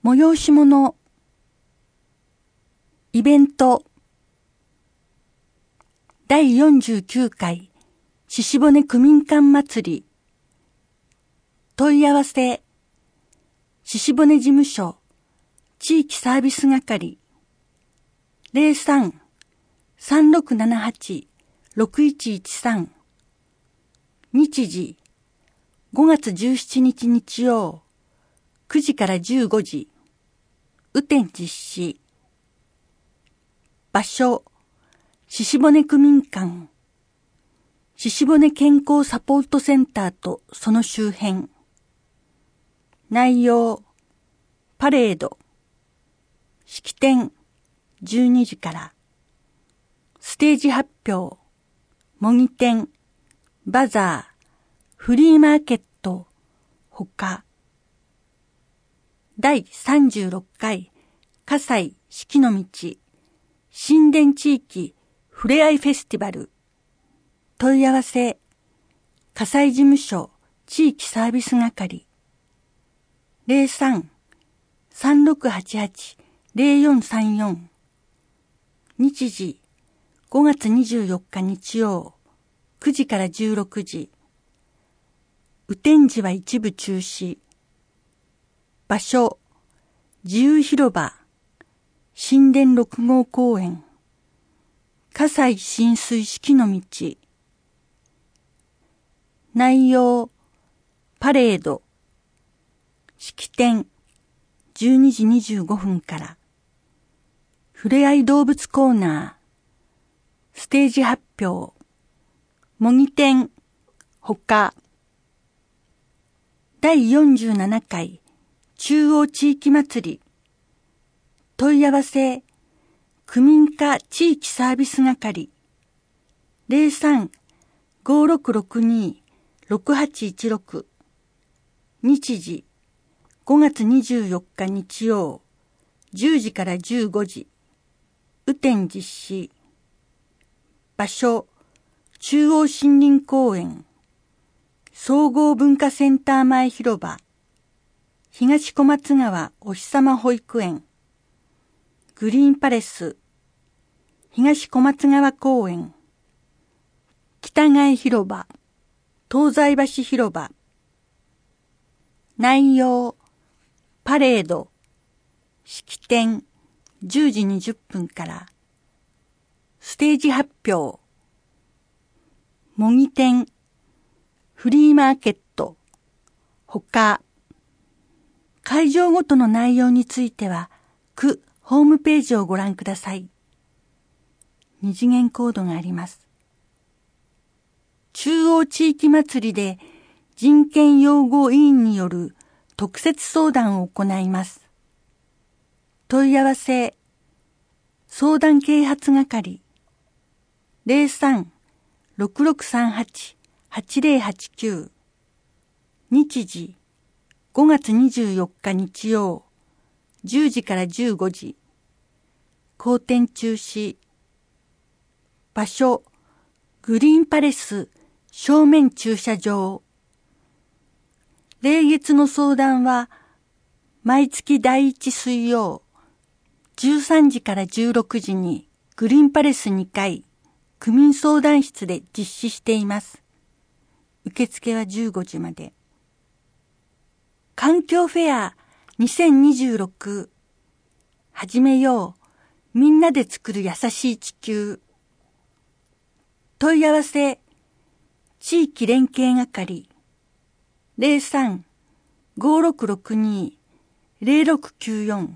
催し物、イベント、第49回鹿骨区民館祭り、問い合わせ、鹿骨事務所、地域サービス係、03-3678-6113、日時、5月17日日曜、9時から15時、雨天実施。場所、鹿骨区民館、鹿骨健康サポートセンターとその周辺。内容、パレード、式典、12時から、ステージ発表、模擬店、バザー、フリーマーケット、他。第36回、葛西四季の道、新田地域ふれあいフェスティバル。問い合わせ、葛西事務所地域サービス係。03-3688-0434。日時、5月24日日曜、9時から16時。雨天時は一部中止。場所、自由広場、新田6号公園、葛西浸水式の道。内容、パレード、式典、12時25分から、ふれあい動物コーナー、ステージ発表、模擬店、他。第47回中央地域祭り。問い合わせ、区民課地域サービス係。03-5662-6816。日時、5月24日日曜、10時から15時。雨天実施。場所、中央森林公園。総合文化センター前広場、東小松川お日様保育園、グリーンパレス、東小松川公園、北貝広場、東西橋広場。内容、パレード、式典、10時20分から、ステージ発表、模擬店、フリーマーケット、他。会場ごとの内容については、区ホームページをご覧ください。二次元コードがあります。中央地域祭りで人権擁護委員による特設相談を行います。問い合わせ、相談啓発係、03-6638-8089。日時、5月24日日曜、10時から15時。公展中止。場所、グリーンパレス正面駐車場。例月の相談は、毎月第1水曜、13時から16時にグリーンパレス2階、区民相談室で実施しています。受付は15時まで。環境フェア2026。始めよう。みんなで作る優しい地球。問い合わせ、地域連携係。03-5662-0694。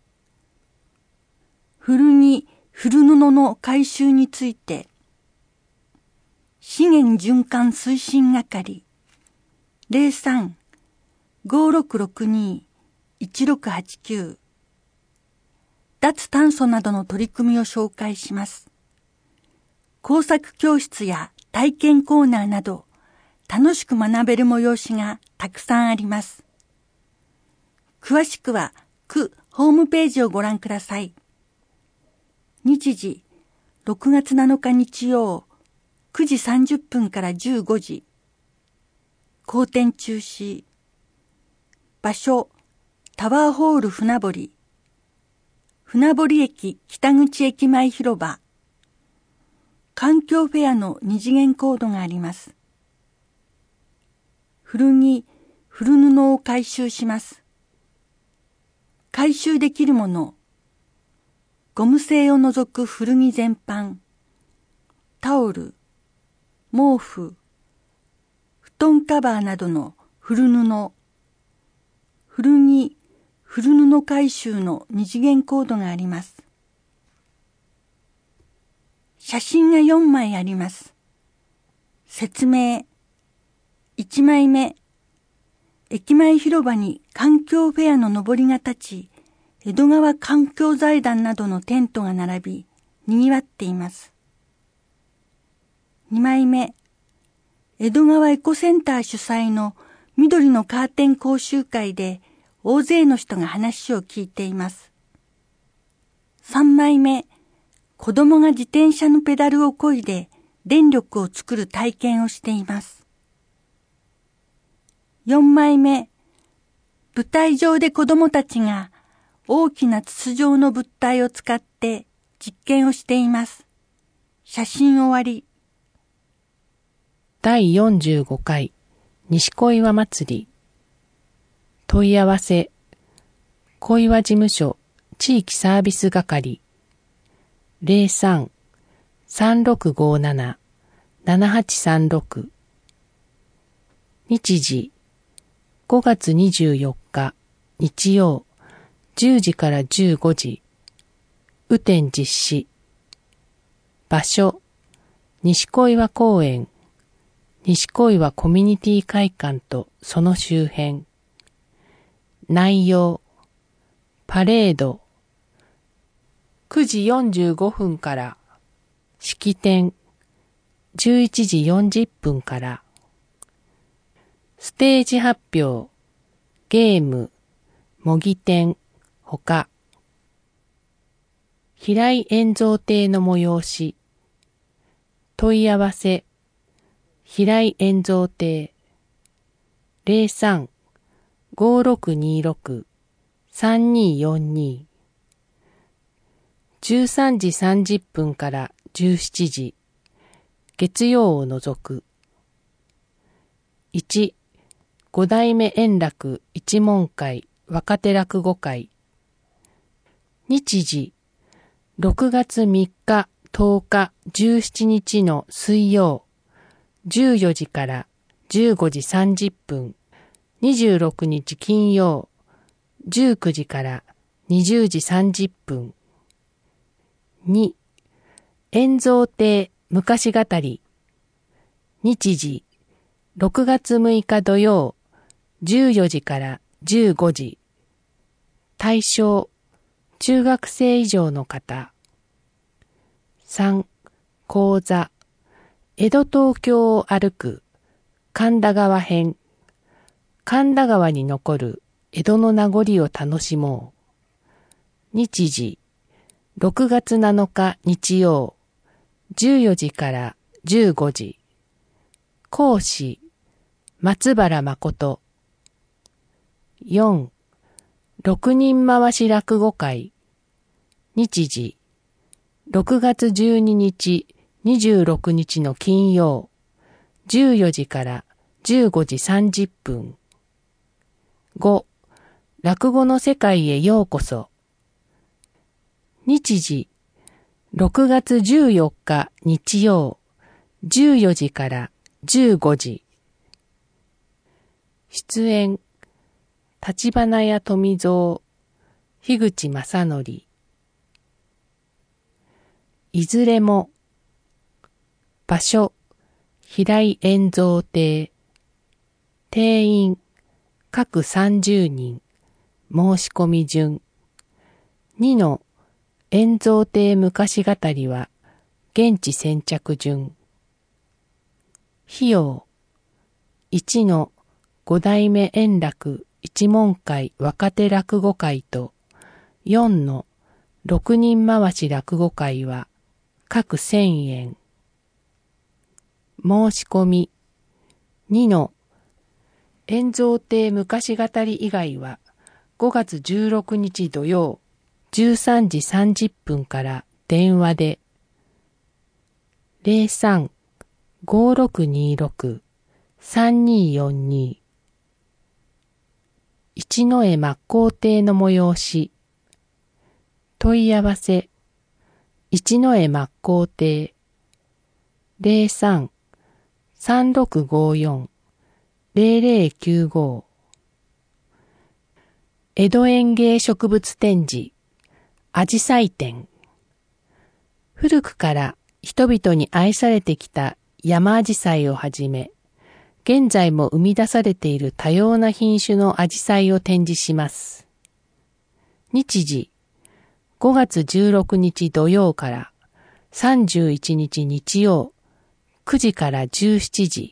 古着、古布の回収について。資源循環推進係。03-5662-1689。脱炭素などの取り組みを紹介します。工作教室や体験コーナーなど楽しく学べる催しがたくさんあります。詳しくは区ホームページをご覧ください。日時、6月7日日曜、9時30分から15時。公展中止。場所、 タワーホール船堀、船堀駅北口駅前広場、環境フェアの二次元コードがあります。古着、古布を回収します。回収できるもの、ゴム製を除く古着全般、タオル、毛布、布団カバーなどの古布、古着、古布回収の二次元コードがあります。写真が4枚あります。説明。1枚目。駅前広場に環境フェアの上りが立ち、江戸川環境財団などのテントが並び、賑わっています。2枚目。江戸川エコセンター主催の緑のカーテン講習会で大勢の人が話を聞いています。3枚目。子供が自転車のペダルを漕いで電力を作る体験をしています。4枚目。舞台上で子供たちが大きな筒状の物体を使って実験をしています。写真終わり。 第45回西小岩祭り。問い合わせ。小岩事務所地域サービス係。03-3657-7836。日時5月24日日曜10時から15時。雨天実施。場所西小岩公園。西小岩コミュニティ会館とその周辺。内容パレード9時45分から式典11時40分からステージ発表ゲーム模擬店ほか平井円蔵亭の催し問い合わせ平井円蔵亭 03-5626-3242 13時30分から17時月曜を除く1、五代目円楽一門会若手落語会日時6月3日10日17日の水曜14時から15時30分26日金曜19時から20時30分2、円蔵亭昔語り日時6月6日土曜14時から15時対象中学生以上の方3、講座江戸東京を歩く神田川編神田川に残る江戸の名残を楽しもう日時6月7日日曜14時から15時講師松原誠4、6人回し落語会日時6月12日26日の金曜14時から15時30分5、落語の世界へようこそ日時6月14日日曜14時から15時出演橘屋富蔵樋口正則いずれも場所平井円蔵亭定員各30人申し込み順2の円蔵亭昔語りは現地先着順費用1の五代目円楽一門会若手落語会と4の6人回し落語会は各1000円申し込み2の円蔵亭昔語り以外は 5月16日土曜13時30分から電話で 03-5626-3242 一之江真高亭の催し問い合わせ一之江真高亭 03-3654-0095 江戸園芸植物展示あじさい展。古くから人々に愛されてきた山あじさいをはじめ、現在も生み出されている多様な品種のあじさいを展示します。日時、5月16日土曜から31日日曜、9時から17時。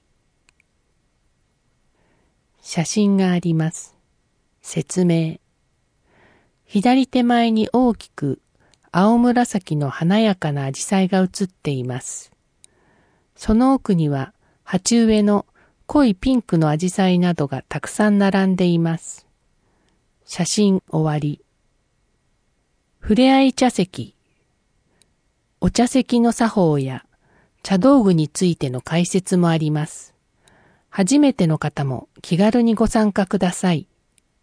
写真があります。説明。左手前に大きく青紫の華やかなアジサイが写っています。その奥には鉢植えの濃いピンクのアジサイなどがたくさん並んでいます。写真終わり。ふれあい茶席。お茶席の作法や茶道具についての解説もあります。初めての方も気軽にご参加ください。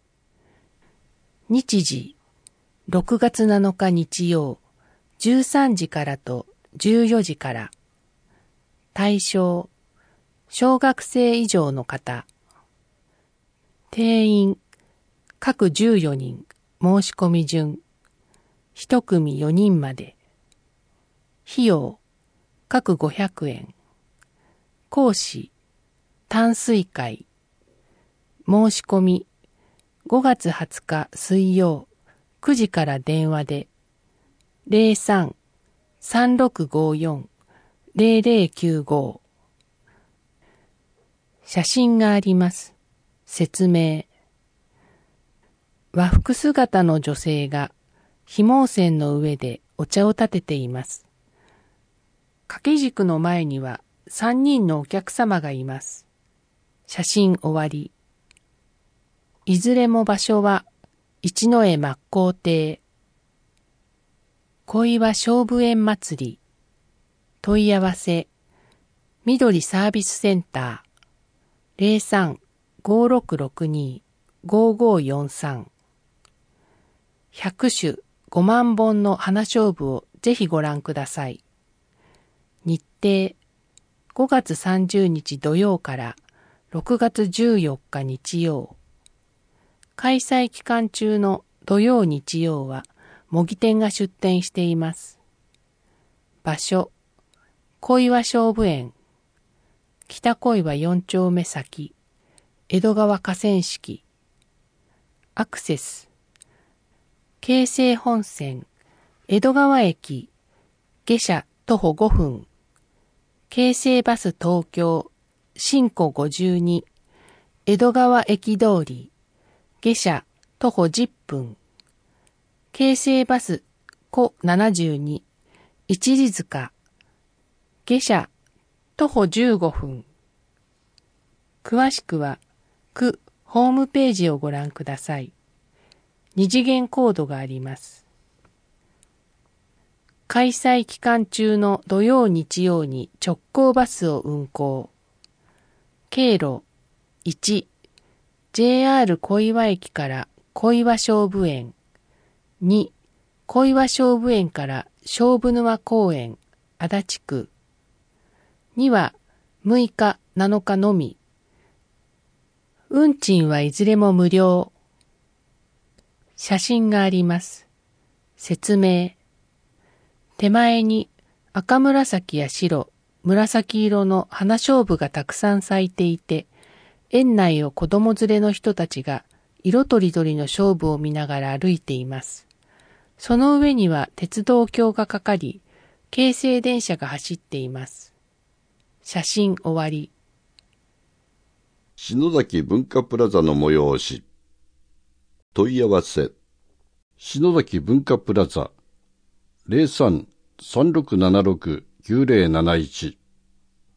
日時、6月7日日曜、13時からと14時から。対象、小学生以上の方。定員、各14人、申し込み順。1組4人まで。費用、各500円。講師、淡水会。申し込み、5月20日水曜9時から電話で 03-3654-0095 写真があります。説明。和服姿の女性がひも線の上でお茶を立てています。掛け軸の前には3人のお客様がいます。写真終わり。いずれも場所は一之江真高亭。小岩菖蒲園祭り。問い合わせ緑サービスセンター 03-5662-5543 100種5万本の花菖蒲をぜひご覧ください。日程5月30日土曜から6月14日日曜。開催期間中の土曜日曜は模擬店が出店しています。場所、小岩菖蒲園、北小岩4丁目先、江戸川河川敷。アクセス、京成本線、江戸川駅、下車徒歩5分、京成バス東京、新庫52、江戸川駅通り、下車徒歩10分。京成バス庫72、一里塚。下車徒歩15分。詳しくは区ホームページをご覧ください。二次元コードがあります。開催期間中の土曜日曜に直行バスを運行。経路1、JR 小岩駅から小岩菖蒲園。2、小岩菖蒲園から菖蒲沼公園、足立区。2は6日、7日のみ。運賃はいずれも無料。写真があります。説明。手前に赤紫や白、紫色の花菖蒲がたくさん咲いていて、園内を子供連れの人たちが色とりどりの菖蒲を見ながら歩いています。その上には鉄道橋がかかり、京成電車が走っています。写真終わり。 篠崎文化プラザの催し。問い合わせ。篠崎文化プラザ 03-3676-9071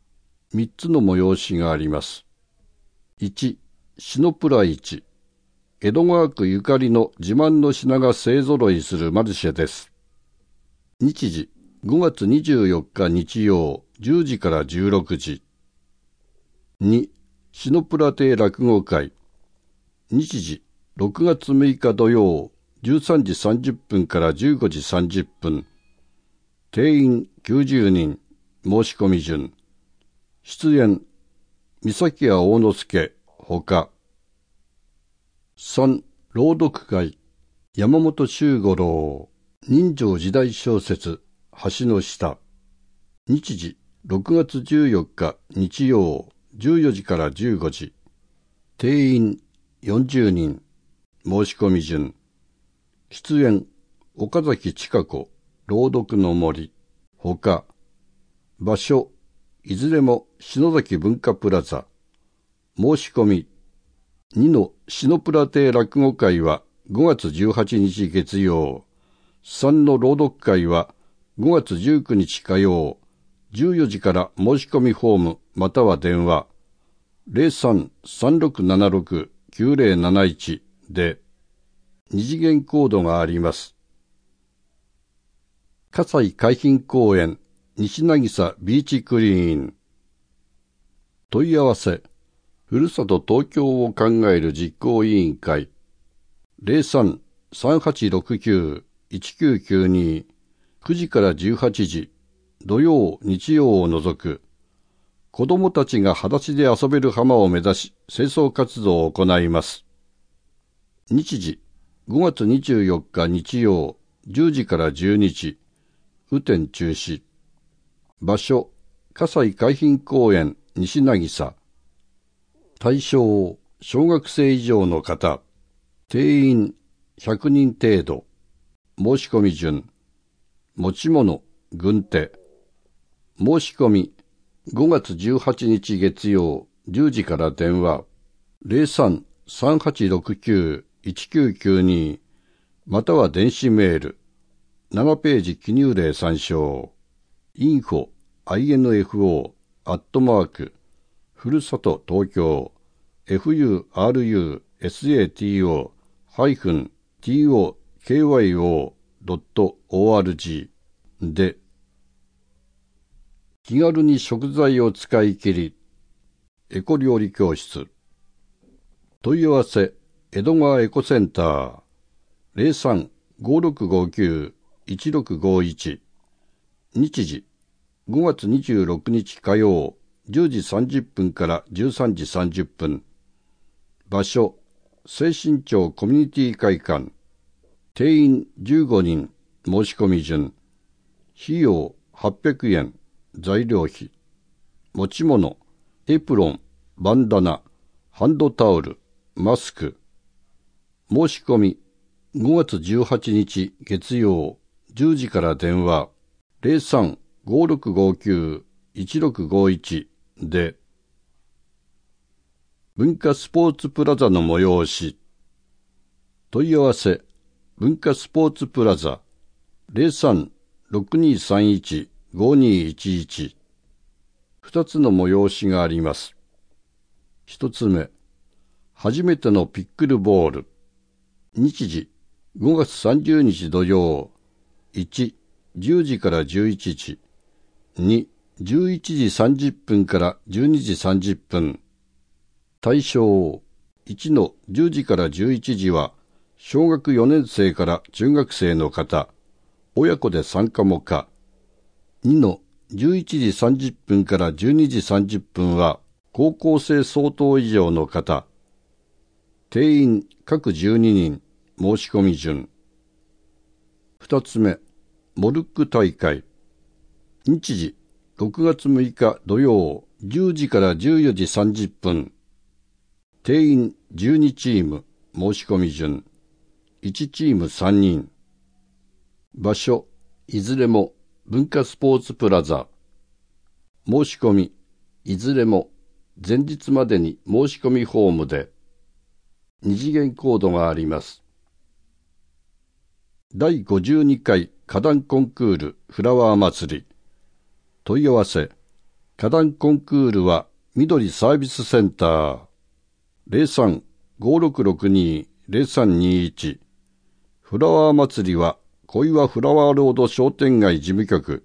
3つの催しがあります。1、シノプラ1。 江戸川区ゆかりの自慢の品が勢ぞろいするマルシェです。日時5月24日日曜10時から16時。2、シノプラ亭落語会。日時6月6日土曜13時30分から15時30分。定員90人。申し込み順。出演、三崎屋大之助、ほか。3、朗読会。山本周五郎。人情時代小説、橋の下。日時6月14日日曜14時から15時。定員40人。申し込み順。出演、岡崎千佳子、朗読の森、ほか。場所、いずれも篠崎文化プラザ。申し込み。2のシノプラ亭落語会は5月18日月曜。3の朗読会は5月19日火曜。14時から申し込みフォームまたは電話。03-3676-9071 で、二次元コードがあります。葛西海浜公園西渚ビーチクリーン。問い合わせ、ふるさと東京を考える実行委員会。03-3869-1992 9時から18時、土曜、日曜を除く。子どもたちが裸足で遊べる浜を目指し、清掃活動を行います。日時、5月24日日曜、10時から12時、雨天中止。場所、葛西海浜公園西渚。対象、小学生以上の方。定員、100人程度。申し込み順。持ち物、軍手。申し込み、5月18日月曜、10時から電話。03-3869-1992 または電子メール。7ページ記入例参照。info、ふるさと東京、furusatoKyo.org で、気軽に食材を使い切り、エコ料理教室。問い合わせ、江戸川エコセンター、03-5659-1651。日時、5月26日火曜、10時30分から13時30分。場所、清新町コミュニティ会館。定員15人、申し込み順。費用800円、材料費。持ち物、エプロン、バンダナ、ハンドタオル、マスク。申し込み、5月18日月曜、10時から電話。03-5659-1651 で、文化スポーツプラザの催し。問い合わせ、文化スポーツプラザ。03-6231-5211。2つの催しがあります。1つ目、初めてのピックルボール。日時、5月30日土曜。1、10時から11時。2、11時30分から12時30分。対象、1の10時から11時は、小学4年生から中学生の方、親子で参加も可。2の11時30分から12時30分は、高校生相当以上の方。定員各12人、申し込み順。2つ目、モルック大会。日時、6月6日土曜、10時から14時30分。定員12チーム、申し込み順。1チーム3人。場所、いずれも文化スポーツプラザ。申し込み、いずれも前日までに申し込みフォームで。二次元コードがあります。第52回花壇コンクールフラワー祭り。問い合わせ、花壇コンクールは緑サービスセンター。 0321。フラワー祭りは小岩フラワーロード商店街事務局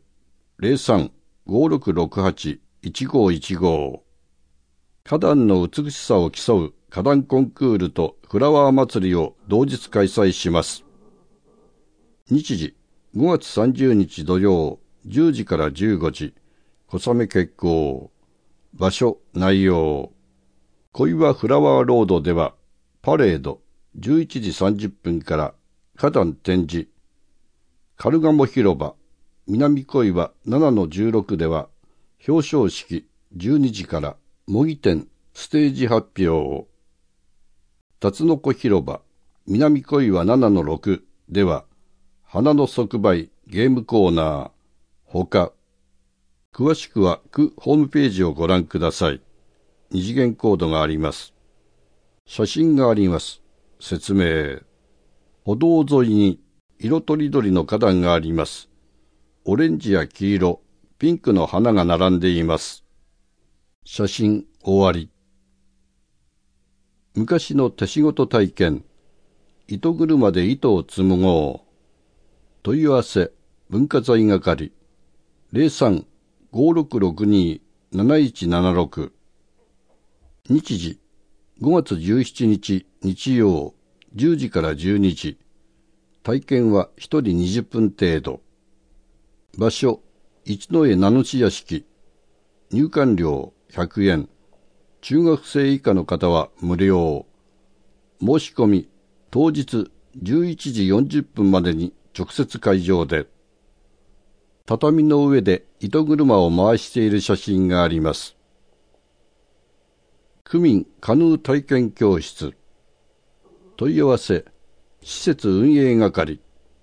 03-5668-1515。花壇の美しさを競う花壇コンクールとフラワー祭りを同日開催します。日時5月30日土曜10時から15時、小雨決行。場所、内容。小岩フラワーロードでは、パレード11時30分から花壇展示。カルガモ広場、南小岩7-16では、表彰式12時から模擬店ステージ発表。辰の子広場、南小岩7-6では、花の即売ゲームコーナー、ほか。詳しくは区ホームページをご覧ください。二次元コードがあります。写真があります。説明。歩道沿いに色とりどりの花壇があります。オレンジや黄色、ピンクの花が並んでいます。写真終わり。昔の手仕事体験。糸車で糸を紡ごう。問い合わせ文化財係 03-5662-7176。日時5月17日日曜10時から12時。体験は1人20分程度。場所一之江名主屋敷。入館料100円。中学生以下の方は無料。申し込み当日11時40分までに直接会場で。畳の上で糸車を回している写真があります。区民カヌー体験教室。問い合わせ施設運営係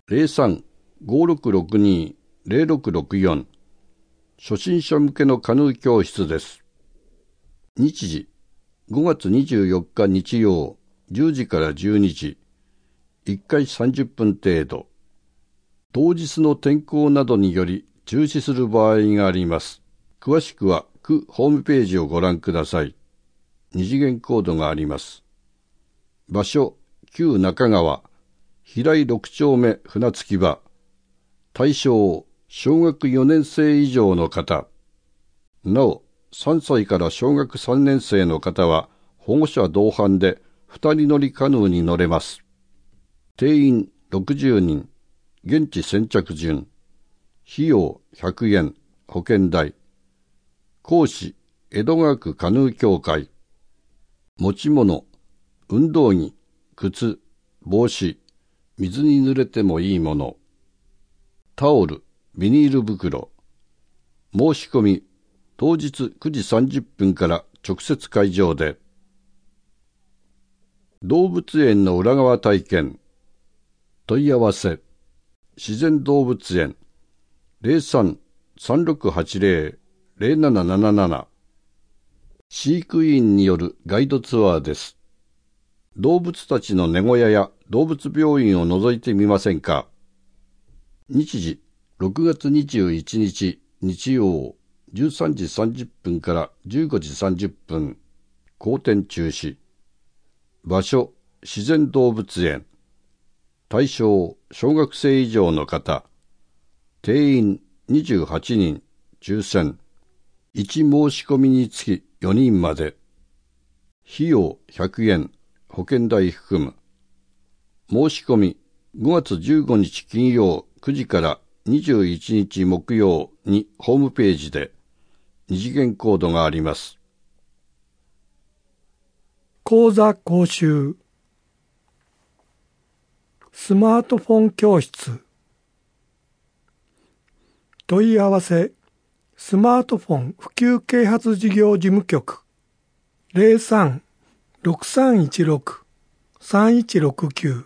03-5662-0664。初心者向けのカヌー教室です。日時5月24日日曜10時から12時。1回30分程度。当日の天候などにより中止する場合があります。詳しくは区ホームページをご覧ください。二次元コードがあります。場所、旧中川、平井6丁目船着き場。対象、小学4年生以上の方。なお、3歳から小学3年生の方は保護者同伴で2人乗りカヌーに乗れます。定員60人。現地先着順。費用100円。保険代。講師、江戸川区カヌー協会。持ち物、運動着、靴、帽子、水に濡れてもいいもの。タオル、ビニール袋。申し込み、当日9時30分から直接会場で。動物園の裏側体験。問い合わせ。自然動物園 03-3680-0777。飼育員によるガイドツアーです。動物たちの寝小屋や動物病院を覗いてみませんか。日時6月21日日曜13時30分から15時30分。公展中止。場所自然動物園。対象小学生以上の方。定員28人。抽選。1申し込みにつき4人まで。費用100円。保険代含む。申し込み5月15日金曜9時から21日木曜にホームページで。二次元コードがあります。 講座講習。スマートフォン教室。問い合わせスマートフォン普及啓発事業事務局 03-6316-3169。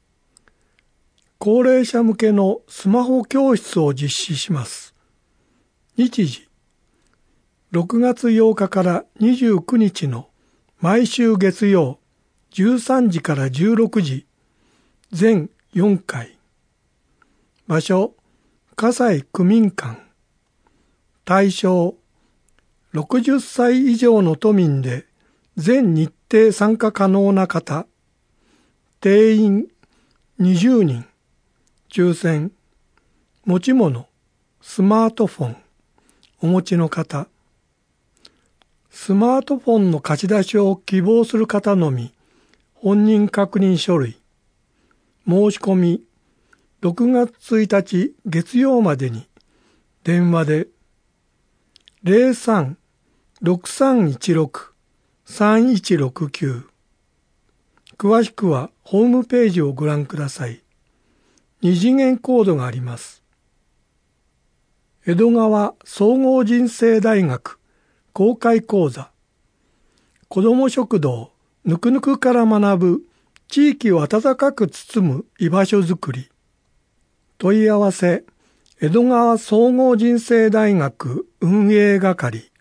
高齢者向けのスマホ教室を実施します。日時6月8日から29日の毎週月曜13時から16時。全4回。場所、葛西区民館。対象、60歳以上の都民で全日程参加可能な方。 定員20人、抽選、持ち物、スマートフォン、お持ちの方。スマートフォンの貸し出しを希望する方のみ、本人確認書類、申し込み、6月1日月曜までに、電話で、03-6316-3169。詳しくはホームページをご覧ください。二次元コードがあります。江戸川総合人生大学公開講座、子ども食堂ぬくぬくから学ぶ地域を温かく包む居場所づくり。問い合わせ、江戸川総合人生大学運営係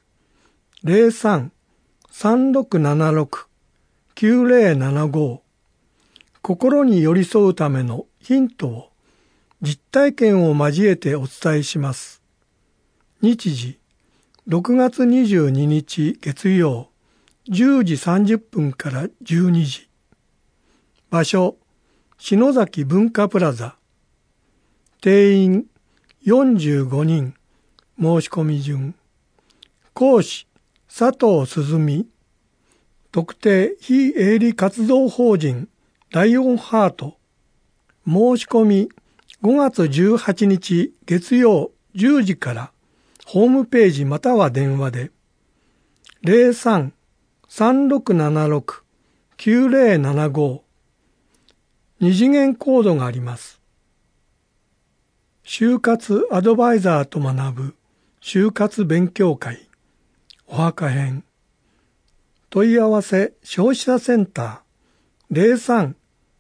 03-3676-9075。心に寄り添うためのヒントを実体験を交えてお伝えします。日時、6月22日月曜、10時30分から12時。場所、篠崎文化プラザ。定員45人、申し込み順。講師、佐藤鈴美。特定非営利活動法人ライオンハート。申し込み5月18日月曜10時からホームページまたは電話で 03-3676-9075。二次元コードがあります。就活アドバイザーと学ぶ就活勉強会お墓編。問い合わせ消費者センター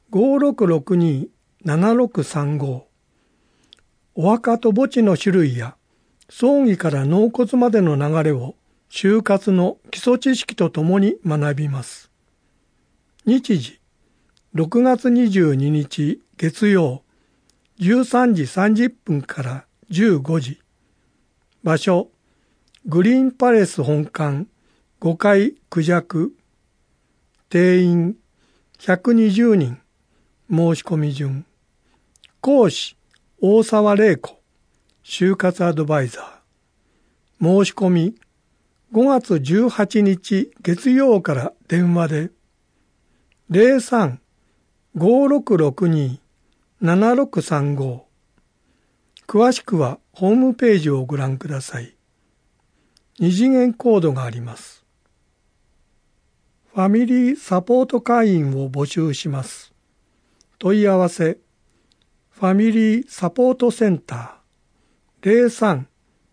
03-5662-7635。お墓と墓地の種類や葬儀から納骨までの流れを就活の基礎知識とともに学びます。日時、6月22日月曜13時30分から15時。場所、グリーンパレス本館5階クジャク。定員120人。申し込み順。講師、大沢玲子。就活アドバイザー。申し込み、5月18日月曜から電話で、03-5662-7635。詳しくはホームページをご覧ください。二次元コードがあります。ファミリーサポート会員を募集します。問い合わせ、ファミリーサポートセンター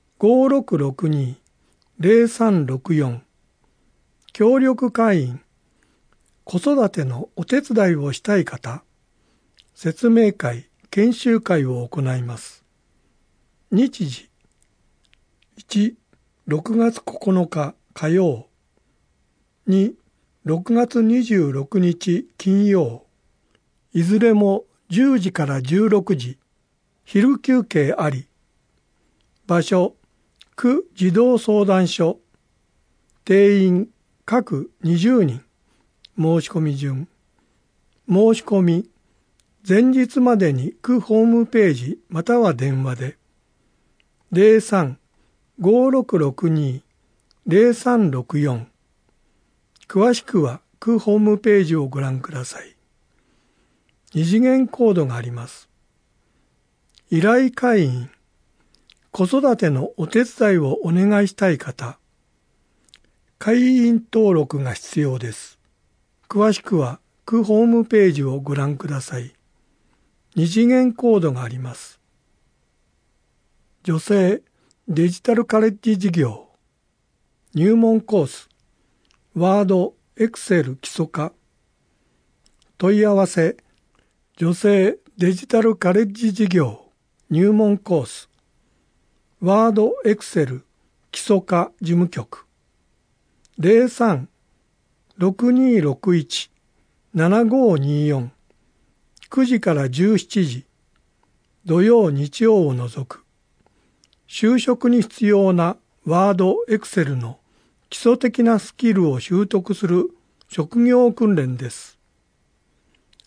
03-5662-0364。協力会員、子育てのお手伝いをしたい方、説明会、研修会を行います。日時、1、6月9日火曜。2、6月26日金曜。いずれも10時から16時。昼休憩あり。場所、区児童相談所。定員各20人。申し込み順。申し込み、前日までに区ホームページまたは電話で。03-5662-0364。詳しくは区ホームページをご覧ください。二次元コードがあります。依頼会員、子育てのお手伝いをお願いしたい方、会員登録が必要です。詳しくは区ホームページをご覧ください。二次元コードがあります。女性デジタルカレッジ事業入門コースワード、エクセル基礎化。問い合わせ、女性デジタルカレッジ事業入門コース。ワード、エクセル基礎化事務局。03-6261-7524。9時から17時。土曜、日曜を除く。就職に必要なワード、エクセルの基礎的なスキルを習得する職業訓練です。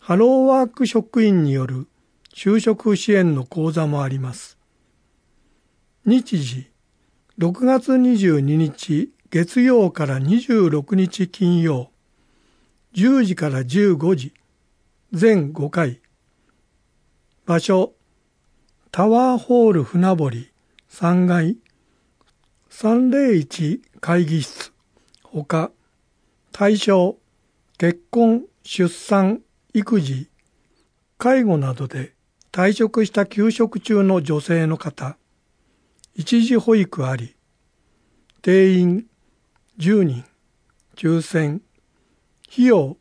ハローワーク職員による就職支援の講座もあります。日時、6月22日月曜から26日金曜、10時から15時、全5回。場所、タワーホール船堀3階、301会議室。ほか、対象、結婚、出産、育児、介護などで退職した休職中の女性の方、一時保育あり、定員10人、抽選、費用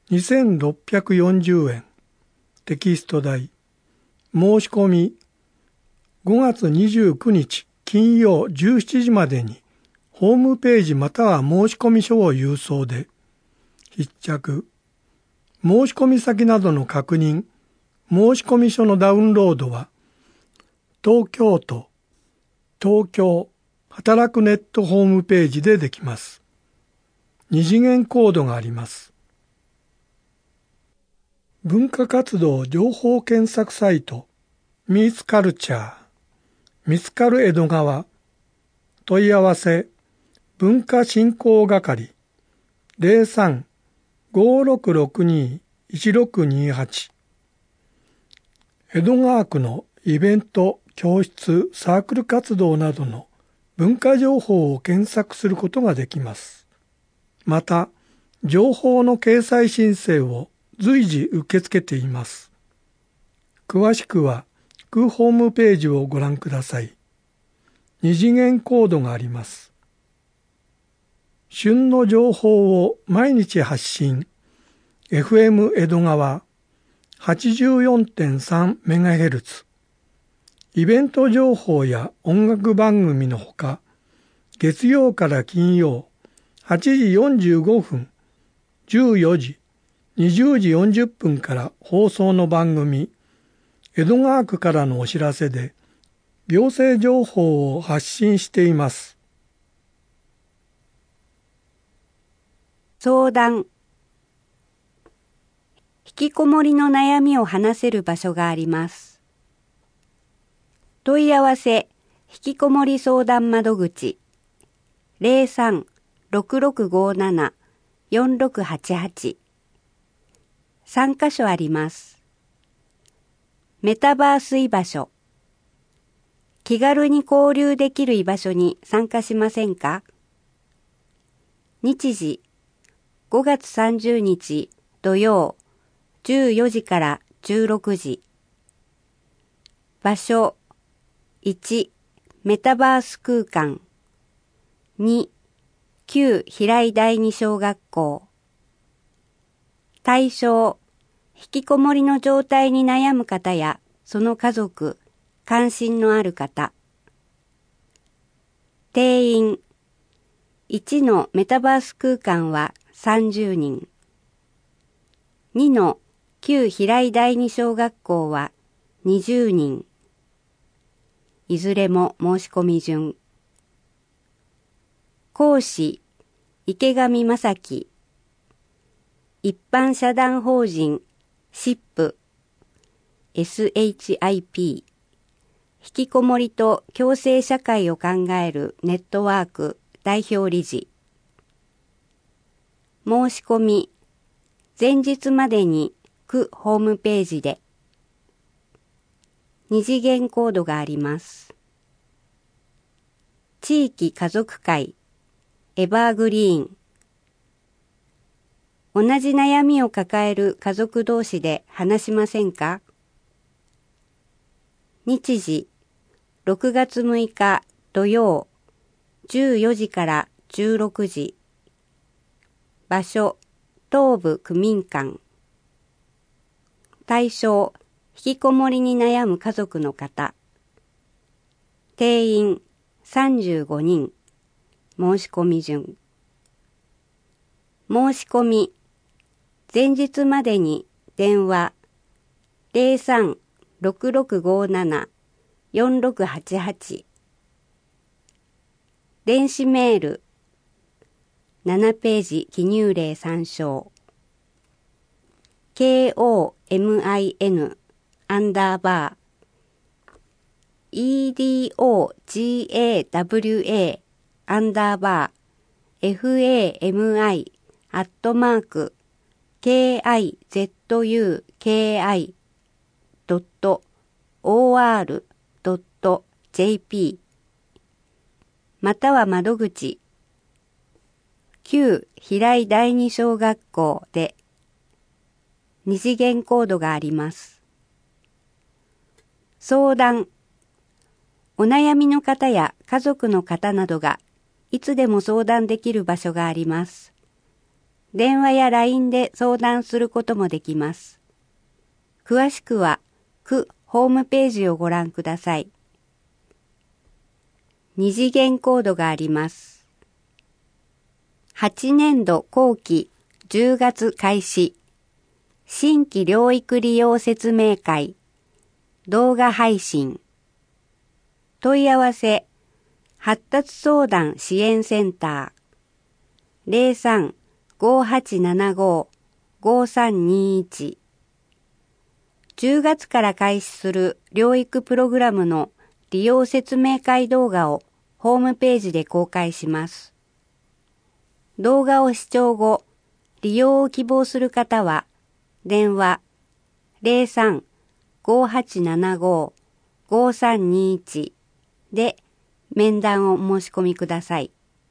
2640円、テキスト代、申し込み5月29日金曜17時までにホームページまたは申し込み書を郵送で、必着、申し込み先などの確認、申し込み書のダウンロードは、東京都、東京、働くネットホームページでできます。二次元コードがあります。文化活動情報検索サイト、ミーツカルチャー、見つかる江戸川、問い合わせ、文化振興係、03-5662-1628、江戸川区のイベント、教室、サークル活動などの文化情報を検索することができます。また、情報の掲載申請を随時受け付けています。詳しくは、区ホームページをご覧ください。二次元コードがあります。旬の情報を毎日発信。FM 江戸川 84.3MHz。イベント情報や音楽番組のほか、月曜から金曜8時45分、14時、20時40分から放送の番組、江戸川区からのお知らせで、行政情報を発信しています。 相談。引きこもりの悩みを話せる場所があります。問い合わせ、引きこもり相談窓口、03-6657-4688。3カ所あります。メタバース居場所。気軽に交流できる居場所に参加しませんか？日時、5月30日土曜、14時から16時。場所、1、メタバース空間。2、旧平井第二小学校。対象、引きこもりの状態に悩む方やその家族、関心のある方。定員、1のメタバース空間は30人。2の旧平井第二小学校は20人。いずれも申し込み順。講師、池上正樹。一般社団法人、SHIP、SHIP。引きこもりと共生社会を考えるネットワーク代表理事。申し込み、前日までに区ホームページで。二次元コードがあります。地域家族会、エバーグリーン。同じ悩みを抱える家族同士で話しませんか？日時、6月6日土曜、14時から16時。場所、東部区民館。対象、引きこもりに悩む家族の方。定員、35人。申し込み順。申し込み、前日までに電話 03-6657-4688。電子メール7ページ記入例参照。KOEIJI kizuki.or.jp または窓口旧平井第二小学校で二次元コードがあります。相談。お悩みの方や家族の方などがいつでも相談できる場所があります。電話や LINE で相談することもできます。詳しくは区ホームページをご覧ください。二次元コードがあります。8年度後期10月開始。新規療育利用説明会。動画配信。問い合わせ。発達相談支援センター。03-5875-5321。10月から開始する療育プログラムの利用説明会動画をホームページで公開します。動画を視聴後、利用を希望する方は、電話 03-5875-5321 で面談を申し込みください。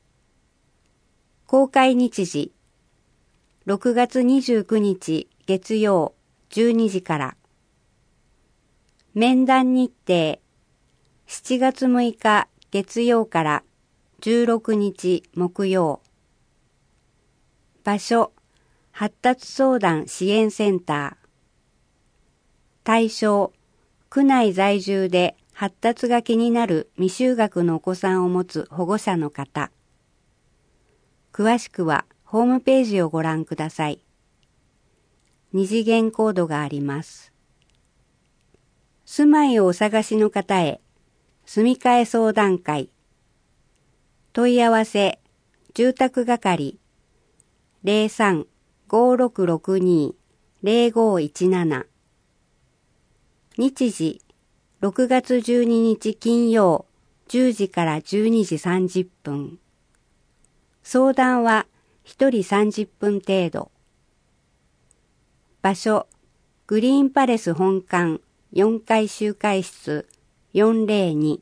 公開日時、6月29日月曜12時から。面談日程、7月6日月曜から16日木曜。場所、発達相談支援センター。対象、区内在住で発達が気になる未就学のお子さんを持つ保護者の方。詳しくはホームページをご覧ください。二次元コードがあります。住まいをお探しの方へ、住み替え相談会。問い合わせ、住宅係、03-5662-0517。日時、6月12日金曜、10時から12時30分。相談は1人30分程度。場所、グリーンパレス本館4階集会室402。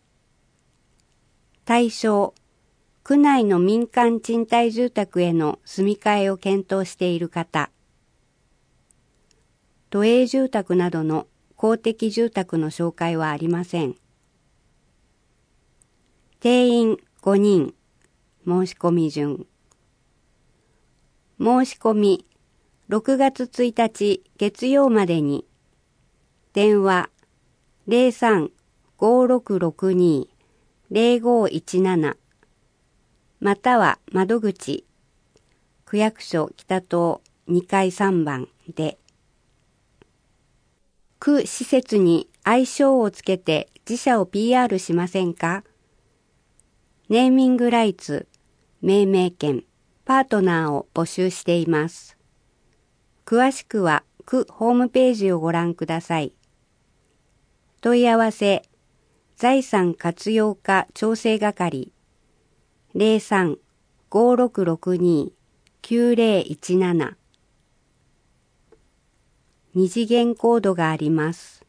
対象、区内の民間賃貸住宅への住み替えを検討している方。都営住宅などの公的住宅の紹介はありません。定員5人。申し込み順。申し込み6月1日月曜までに。電話03-5662-0517または窓口区役所北棟2階3番で。区施設に愛称をつけて自社を PR しませんか？ネーミングライツ、命名権、パートナーを募集しています。詳しくは区ホームページをご覧ください。問い合わせ、財産活用課調整係、03-5662-9017。二次元コードがあります。